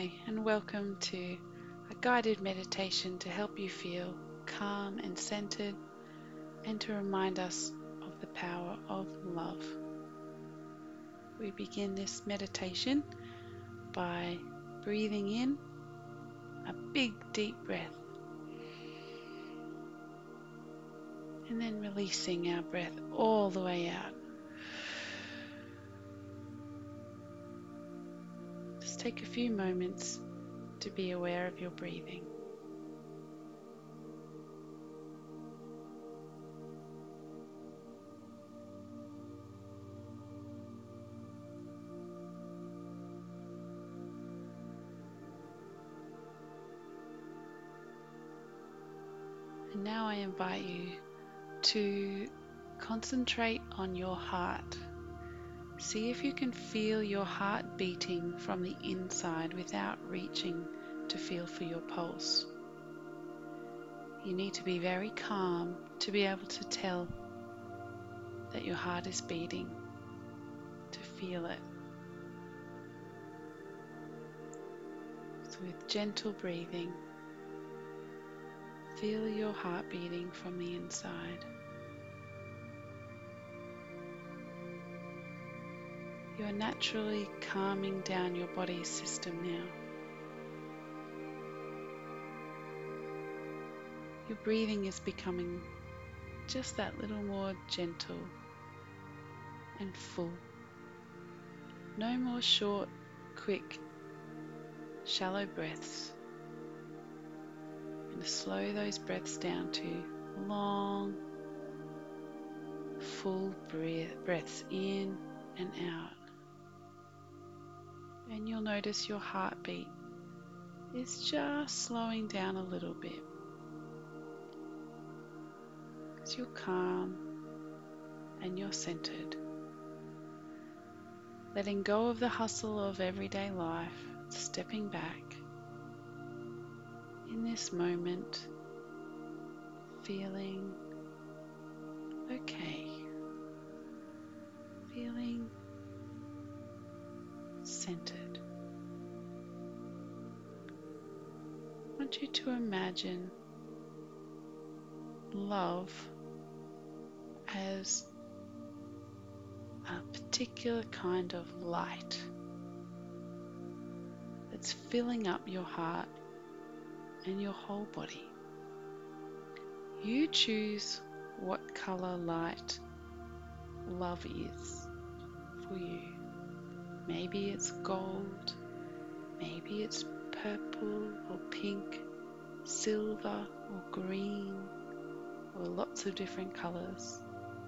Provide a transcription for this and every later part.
Hi, and welcome to a guided meditation to help you feel calm and centered and to remind us of the power of love. We begin this meditation by breathing in a big deep breath and then releasing our breath all the way out. Just take a few moments to be aware of your breathing. And now I invite you to concentrate on your heart. See if you can feel your heart beating from the inside without reaching to feel for your pulse. You need to be very calm to be able to tell that your heart is beating, to feel it. So with gentle breathing, feel your heart beating from the inside. You are naturally calming down your body's system now. Your breathing is becoming just that little more gentle and full. No more short, quick, shallow breaths. And slow those breaths down to long, full breaths in and out. And you'll notice your heartbeat is just slowing down a little bit. Because you're calm and you're centered. Letting go of the hustle of everyday life, stepping back. In this moment, feeling okay. Feeling centered. I want you to imagine love as a particular kind of light that's filling up your heart and your whole body. You choose what color light love is for you. Maybe it's gold, maybe it's purple or pink, silver or green, or lots of different colors.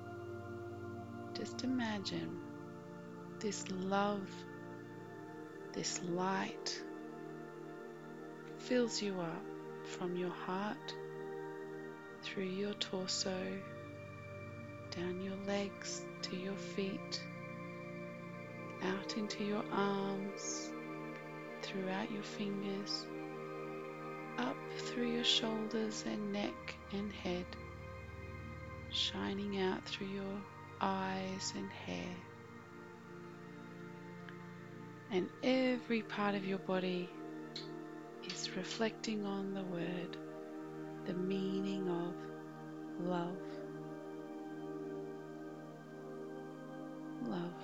Just imagine this love, this light fills you up from your heart, through your torso, down your legs to your feet, out into your arms, throughout your fingers, up through your shoulders and neck and head, shining out through your eyes and hair. And every part of your body is reflecting on the word, the meaning of love. Love.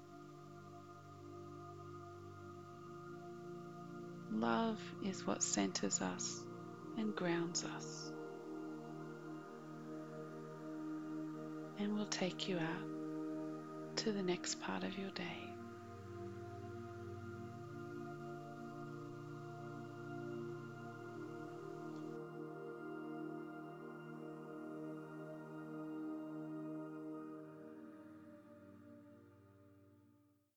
Love is what centers us and grounds us. And will take you out to the next part of your day.